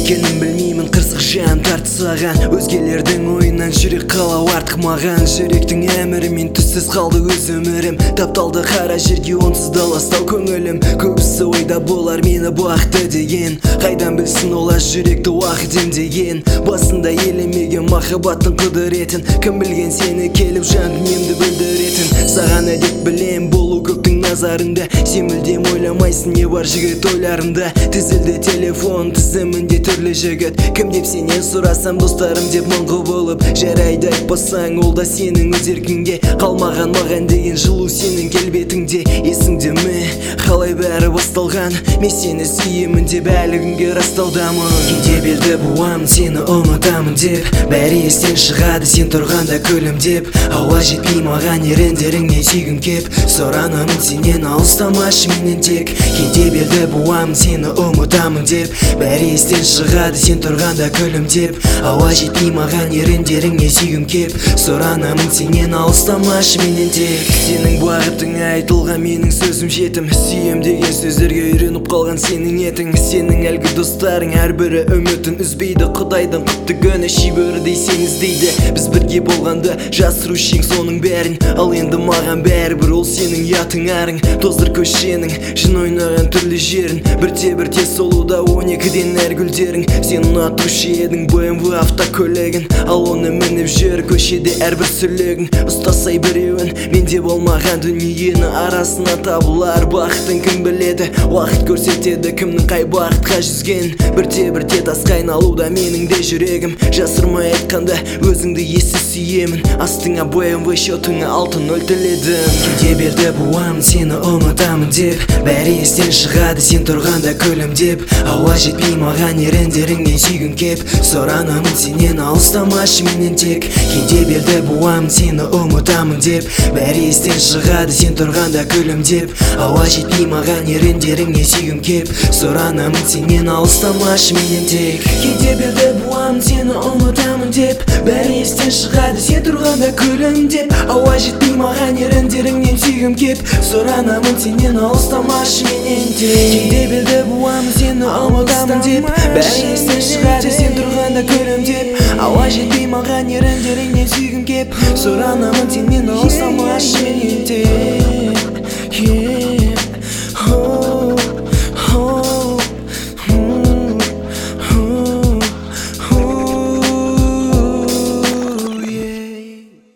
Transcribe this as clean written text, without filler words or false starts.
екенін білмеймін, қырсық жан тартысаған өзгелердің ойынан жүрек қалау артық маған. Жүректің әмірімен түссіз қалды өз өмірім, тапталды қара жерге онсыз да ластау көңілім. Көбісі ойда болар мені бақты деген, қайдан білсін олар жүректі уақыт емдеген. Басында елемеген махаббаттың құдыретін, кім білген сені келіп жан дүниемді білдіретін. Саған әдет білем болу көптің назарында, сен мүлдем ойламайсың не бар жігіт ойларында. Тізілді телефон тізімінде түрлі жігіт, кім деп сенен сұрасам достарым деп мұңғы болып. Жарайды айтпасаң ол да сенің өз еркіңде, қалмаған маған деген жылу сенің келбетіңде. Есіңде ме қалай бәрі басталған, мен сені сүйемін деп әлі күнге растаудамын. Кейде белді буамын сені ұмытамын деп, бәрі естен шығады сен тұрғанда күлімдеп. Ауа жетпей маған еріндеріңе сүйгім кеп, сұранамын сенен алыстамашы менен тек. Кейде белді буамын сені ұмытамын деп, бәрі естен шығады сен тұрғанда күлімдеп. Ауа жетпей маған еріндеріңе сүйгім кеп, сұранамын сенен алыстамашы менен тек. Сенің бағытың айтылған менің сөзім жетім, сүйем деген сөздерге үйреніп қалған сенің етің. Сенің әлгі достарың әрбірі үмітін үзбейді, құдайдың құтты күні шибөрідей сен іздейді. Біз бірге болғанда жасырушы ең соның бәрін, ал енді маған бәрібір ол сенің ұятың арың. Тоздыр көшенің жын ойнаған түрлі жерін, бірте-бірте солуда 12-ден әр гүлдерің. Сен ұнатушы едің BMW автокөлігін, ал оны мініп жүр көшеде әрбір сүрлегің. Ұстасай біреуін менде болмаған дүниені, арасына табылар бақытын кім біледі. Уақыт көрсетеді кімнің қай бақытқа жүзген, бірте-бірте тасқа айналуда менің де жүрегім. Жасырмай айтқанда өзіңді ессіз сүйемін, астыңа BMW счетыңа 6-0 тіледім. Кейде белді буамын сені ұмытамын деп, бәрі естен шығады сен тұрғанда күлімдеп. Ауа жетпей маған еріндеріңе сүйгім кеп, сұранамын сенен алыстамашы менен тек. Кейде белді буамын сені ұмытамын деп, бәрі естен шығады сен тұрғанда күлімдеп. Ауа жетпей маған еріндеріңе сүйгім кеп, сұранамын сенен алыстамашы менен тек. Кейде белді буамын сені ұмытамын деп, бәрі естен шығады сен тұрғанда күлімдеп. Ауа жетпей маған еріндеріңнен сүйгім кеп, сұранамын сенен алыстамашы менен тек. Кейде белді буамын сені ұмытамын деп, бәрі естен шығады сен тұрғанда күлімдеп. Ауа жетпей маған еріндеріңнен сүйгім кеп, сұранамын сенен алыстамашы